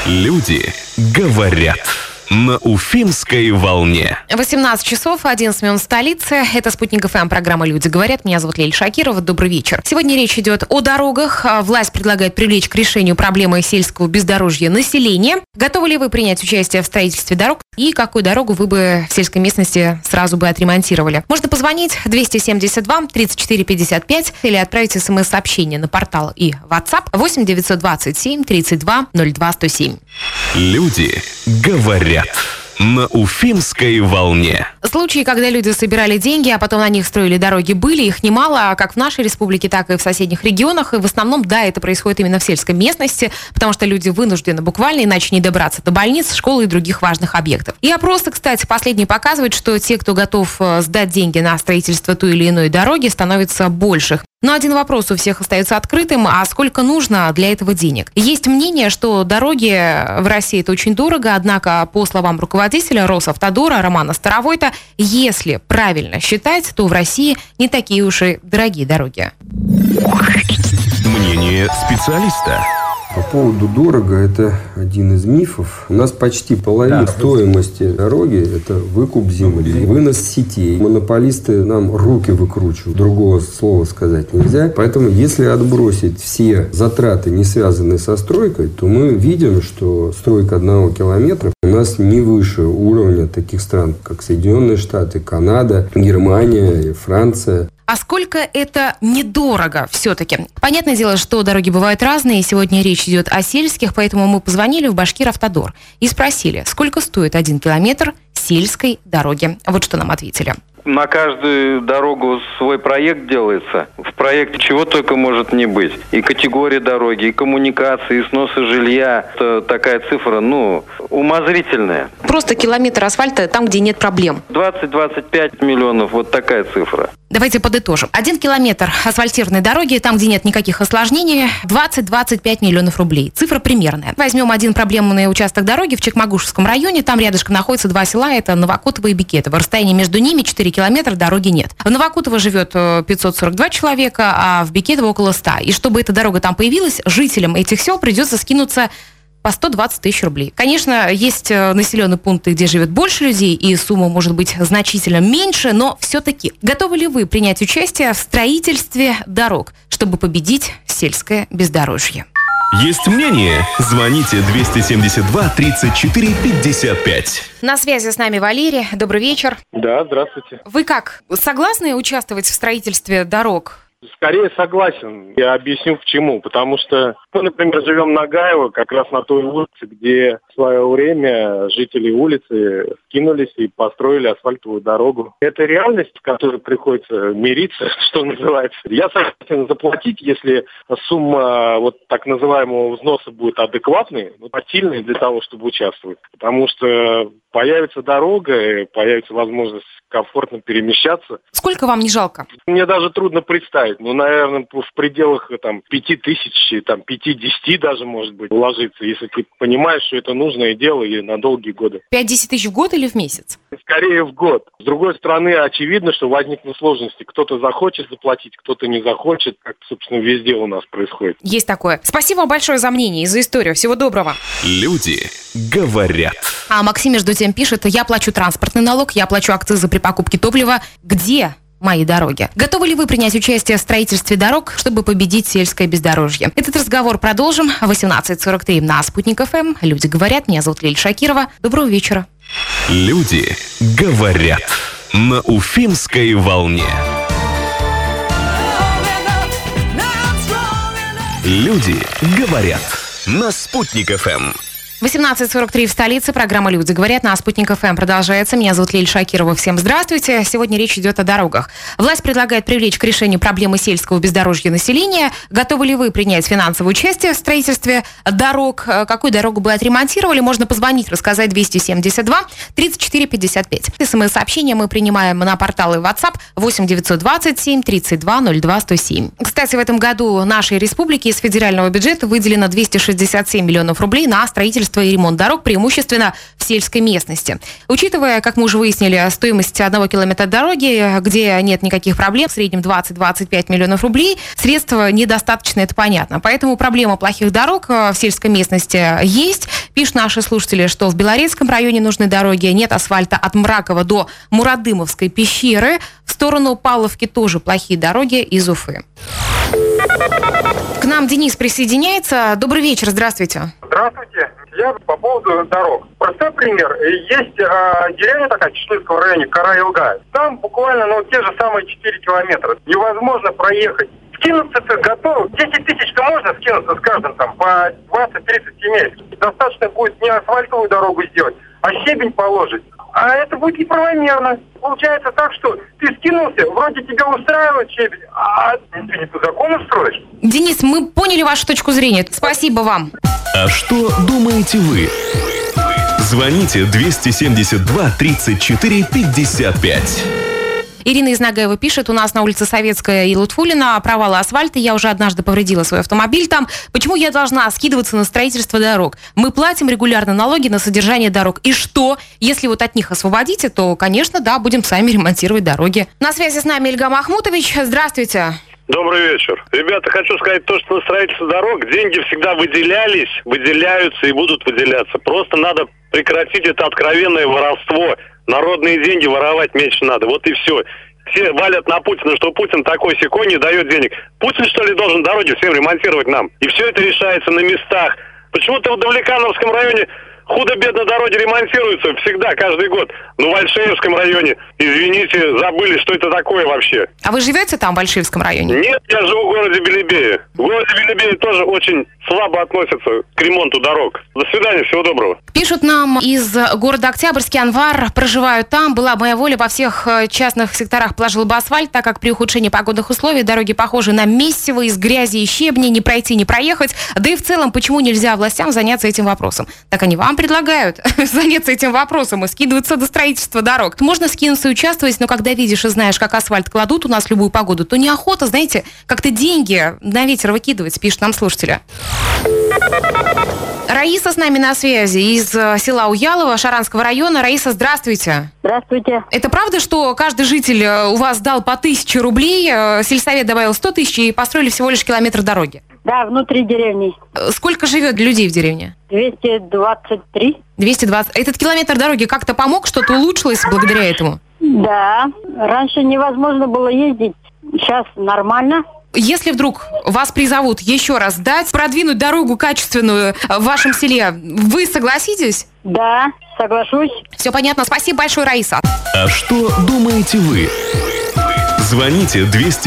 Люди говорят. На Уфимской волне. 18 часов, 11 минут столицы. Это «Спутник ФМ», программа «Люди говорят». Меня зовут Лиля Шакирова. Добрый вечер. Сегодня речь идет о дорогах. Власть предлагает привлечь к решению проблемы сельского бездорожья населения. Готовы ли вы принять участие в строительстве дорог? И какую дорогу вы бы в сельской местности сразу бы отремонтировали? Можно позвонить 272 34 55 или отправить смс-сообщение на портал и WhatsApp 8 927 32 02 107. Люди говорят. На Уфимской волне. Случаи, когда люди собирали деньги, а потом на них строили дороги, были. Их немало, как в нашей республике, так и в соседних регионах. И в основном, да, это происходит именно в сельской местности, потому что люди вынуждены буквально, иначе не добраться до больниц, школы и других важных объектов. И опросы, кстати, последние показывают, что те, кто готов сдать деньги на строительство той или иной дороги, становится больше. Но один вопрос у всех остается открытым: а сколько нужно для этого денег? Есть мнение, что дороги в России это очень дорого, однако, по словам руководителя Росавтодора Романа Старовойта, если правильно считать, то в России не такие уж и дорогие дороги. Мнение специалиста. По поводу дорого, это один из мифов. У нас почти половина стоимости дороги – это выкуп земли, вынос сетей. Монополисты нам руки выкручивают. Другого слова сказать нельзя. Поэтому, если отбросить все затраты, не связанные со стройкой, то мы видим, что стройка 1 километра у нас не выше уровня таких стран, как Соединенные Штаты, Канада, Германия и Франция. А сколько это недорого все-таки? Понятное дело, что дороги бывают разные. Сегодня речь идет о сельских, поэтому мы позвонили в Башкиравтодор и спросили, сколько стоит 1 километр сельской дороги. Вот что нам ответили. На каждую дорогу свой проект делается. В проекте чего только может не быть. И категория дороги, и коммуникации, и сносы жилья. Это такая цифра, умозрительная. Просто километр асфальта там, где нет проблем. 20-25 миллионов, вот такая цифра. Давайте подытожим. 1 километр асфальтированной дороги, там, где нет никаких осложнений, 20-25 миллионов рублей. Цифра примерная. Возьмем один проблемный участок дороги в Чекмагушевском районе. Там рядышком находятся 2 села, это Новокутово и Бекетово. Расстояние между ними 4 километра, дороги нет. В Новокутово живет 542 человека, а в Бекетово около 100. И чтобы эта дорога там появилась, жителям этих сел придется скинуться по 120 тысяч рублей. Конечно, есть населенные пункты, где живет больше людей, и сумма может быть значительно меньше, но все-таки готовы ли вы принять участие в строительстве дорог, чтобы победить сельское бездорожье? Есть мнение? Звоните 272 34 55. На связи с нами Валерий. Добрый вечер. Да, здравствуйте. Вы как, согласны участвовать в строительстве дорог? Скорее согласен. Я объясню почему. Потому что мы, например, живем на Гаево, как раз на той улице, где в свое время жители улицы скинулись и построили асфальтовую дорогу. Это реальность, с которой приходится мириться, что называется. Я согласен заплатить, если сумма вот так называемого взноса будет адекватной, посильной для того, чтобы участвовать. Потому что появится дорога, появится возможность комфортно перемещаться. Сколько вам не жалко? Мне даже трудно представить. Наверное, в пределах 5000, 5-10 даже, может быть, уложиться, если ты понимаешь, что это нужное дело и на долгие годы. 5-10 тысяч в год или в месяц? Скорее в год. С другой стороны, очевидно, что возникнут сложности. Кто-то захочет заплатить, кто-то не захочет, как, собственно, везде у нас происходит. Есть такое. Спасибо вам большое за мнение и за историю. Всего доброго. Люди говорят. А Максим, между тем, пишет: я плачу транспортный налог, я плачу акцизы при покупке топлива. Где мои дороги? Готовы ли вы принять участие в строительстве дорог, чтобы победить сельское бездорожье? Этот разговор продолжим. 18:43 на «Спутник ФМ». Люди говорят. Меня зовут Лиля Шакирова. Доброго вечера. Люди говорят. На Уфимской волне. Люди говорят. На «Спутник ФМ». 18:43 в столице. Программа «Люди говорят» на «Спутник ФМ» продолжается. Меня зовут Лиля Шакирова. Всем здравствуйте. Сегодня речь идет о дорогах. Власть предлагает привлечь к решению проблемы сельского бездорожья населения. Готовы ли вы принять финансовое участие в строительстве дорог? Какую дорогу бы отремонтировали? Можно позвонить, рассказать 272 34 55. СМС-сообщения мы принимаем на порталы WhatsApp 8 927 32 02 107. Кстати, в этом году нашей республике из федерального бюджета выделено 267 миллионов рублей на строительство строительство и ремонт дорог, преимущественно в сельской местности. Учитывая, как мы уже выяснили, стоимость 1 километра дороги, где нет никаких проблем, в среднем 20-25 миллионов рублей, средства недостаточно, это понятно. Поэтому проблема плохих дорог в сельской местности есть. Пишут наши слушатели, что в Белорецком районе нужны дороги, нет асфальта от Мракова до Мурадымовской пещеры. В сторону Павловки тоже плохие дороги из Уфы. К нам Денис присоединяется. Добрый вечер, здравствуйте. Здравствуйте. Я по поводу дорог. Простой пример. Есть деревня такая в Чечнинском районе, Кара-Илгай. Там буквально те же самые 4 километра. Невозможно проехать. Скинуться-то готово. 10 тысяч-то можно скинуться с каждым там по 20-30 семей. Достаточно будет не асфальтовую дорогу сделать, а щебень положить. А это будет неправомерно. Получается так, что ты скинулся, вроде тебя устраивает щебень, а ты не по закону строишь. Денис, мы поняли вашу точку зрения. Спасибо вам. А что думаете вы? Звоните 272 34 55. Ирина из Нагаева пишет, у нас на улице Советская и Лутфулина провалы асфальта, я уже однажды повредила свой автомобиль там. Почему я должна скидываться на строительство дорог? Мы платим регулярно налоги на содержание дорог. И что? Если вот от них освободите, то, конечно, да, будем сами ремонтировать дороги. На связи с нами Ильга Махмутович. Здравствуйте. Добрый вечер. Ребята, хочу сказать то, что на строительство дорог деньги всегда выделялись, выделяются и будут выделяться. Просто надо прекратить это откровенное воровство. Народные деньги воровать меньше надо. Вот и все. Все валят на Путина, что Путин такой-сякой, не дает денег. Путин, что ли, должен дороги всем ремонтировать нам? И все это решается на местах. Почему-то в Давлекановском районе худо-бедно дороги ремонтируются всегда, каждый год. Но в Альшеевском районе, извините, забыли, что это такое вообще. А вы живете там, в Альшеевском районе? Нет, я живу в городе Белебее. В городе Белебее тоже очень слабо относятся к ремонту дорог. До свидания, всего доброго. Пишут нам из города Октябрьский, Анвар, проживают там. Была моя воля, во всех частных секторах положил бы асфальт, так как при ухудшении погодных условий дороги похожи на месиво из грязи и щебня, не пройти, не проехать. Да и в целом, почему нельзя властям заняться этим вопросом? Так они вам предлагают заняться этим вопросом и скидываться до строительства дорог. Можно скинуться и участвовать, но когда видишь и знаешь, как асфальт кладут у нас в любую погоду, то неохота, знаете, как-то деньги на ветер выкидывать, пишут нам слушатели. Раиса с нами на связи из села Уялова, Шаранского района. Раиса, здравствуйте. Здравствуйте. Это правда, что каждый житель у вас дал по 1000 рублей, сельсовет добавил 100 тысяч и построили всего лишь километр дороги? Да, внутри деревни. Сколько живет людей в деревне? 223. 220. Этот километр дороги как-то помог, что-то улучшилось благодаря этому? Да, раньше невозможно было ездить, сейчас нормально. Если вдруг вас призовут еще раз дать, продвинуть дорогу качественную в вашем селе, вы согласитесь? Да, соглашусь. Все понятно. Спасибо большое, Раиса. А что думаете вы? Звоните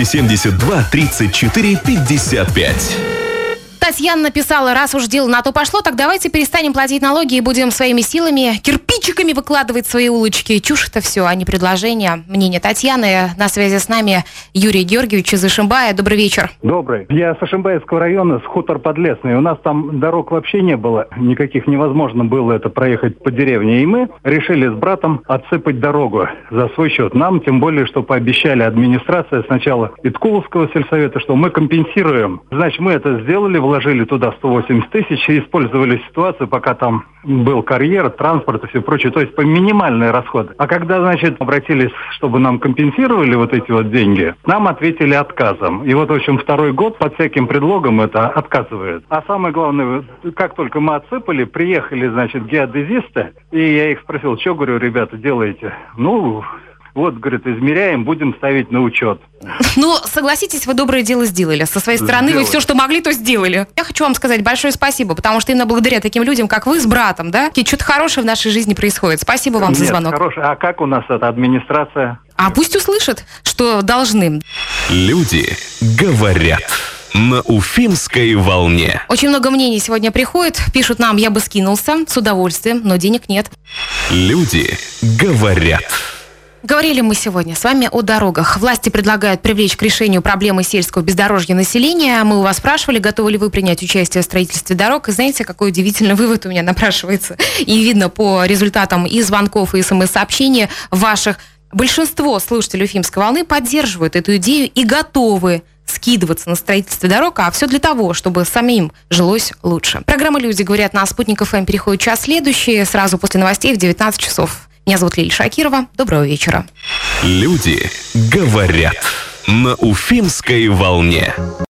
272 34 55. Татьяна написала, раз уж дело на то пошло, так давайте перестанем платить налоги и будем своими силами кирпичиками выкладывать свои улочки. Чушь это все, а не предложение. Мнение Татьяны. На связи с нами Юрий Георгиевич из Ишимбая. Добрый вечер. Добрый. Я с Ишимбайского района, с хутор Подлесный. У нас там дорог вообще не было. Никаких невозможно было это проехать по деревне. И мы решили с братом отсыпать дорогу за свой счет. Нам, тем более, что пообещали администрация сначала Иткуловского сельсовета, что мы компенсируем. Значит, мы это сделали, вложили туда 180 тысяч и использовали ситуацию, пока там был карьер, транспорт и все прочее, то есть по минимальные расходы. А когда, значит, обратились, чтобы нам компенсировали вот эти вот деньги, нам ответили отказом. И вот, в общем, второй год под всяким предлогом это отказывают. А самое главное, как только мы отсыпали, приехали, значит, геодезисты, и я их спросил, что, говорю, ребята, делаете? Ну, вот, говорит, измеряем, будем ставить на учет. Ну, согласитесь, вы доброе дело сделали. Со своей стороны вы все, что могли, то сделали. Я хочу вам сказать большое спасибо, потому что именно благодаря таким людям, как вы с братом, да, что-то хорошее в нашей жизни происходит. Спасибо вам за звонок. Хорошее. А как у нас эта администрация? А пусть услышат, что должны. Люди говорят. На Уфимской волне. Очень много мнений сегодня приходит. Пишут нам, я бы скинулся с удовольствием, но денег нет. Люди говорят. Говорили мы сегодня с вами о дорогах. Власти предлагают привлечь к решению проблемы сельского бездорожья населения. Мы у вас спрашивали, готовы ли вы принять участие в строительстве дорог. И знаете, какой удивительный вывод у меня напрашивается. И видно по результатам и звонков, и СМС-сообщений ваших. Большинство слушателей Уфимской волны поддерживают эту идею и готовы скидываться на строительство дорог, а все для того, чтобы самим жилось лучше. Программа «Люди говорят» на Спутник ФМ переходит в час следующий, сразу после новостей в 19 часов. Меня зовут Лилия Шакирова. Доброго вечера. Люди говорят на Уфимской волне.